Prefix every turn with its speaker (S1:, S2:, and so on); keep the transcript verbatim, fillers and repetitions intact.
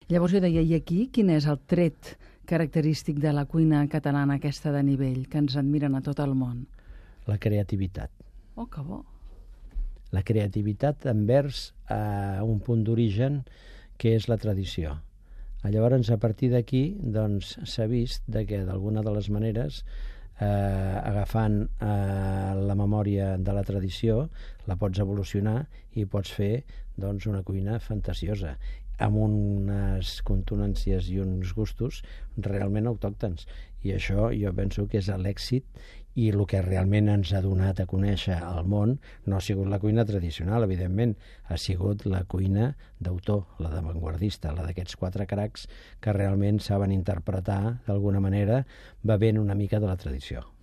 S1: Llavors jo deia, i aquí quin és el tret característic de la cuina catalana aquesta de nivell, que ens admiren a tot el món?
S2: La creativitat.
S1: Oh, que bo.
S2: La creativitat envers a un punt d'origen que és la tradició. Llavors, a partir d'aquí, doncs, s'ha vist de que d'alguna de les maneres Eh, agafant eh, la memòria de la tradició, la pots evolucionar i pots fer doncs, una cuina fantasiosa amb unes contonàncies i uns gustos realment autòctons. I això jo penso que és l'èxit i el que realment ens ha donat a conèixer al món no ha sigut la cuina tradicional, evidentment, ha sigut la cuina d'autor, la d'avantguardista, la d'aquests quatre cracs que realment saben interpretar d'alguna manera bevent una mica de la tradició.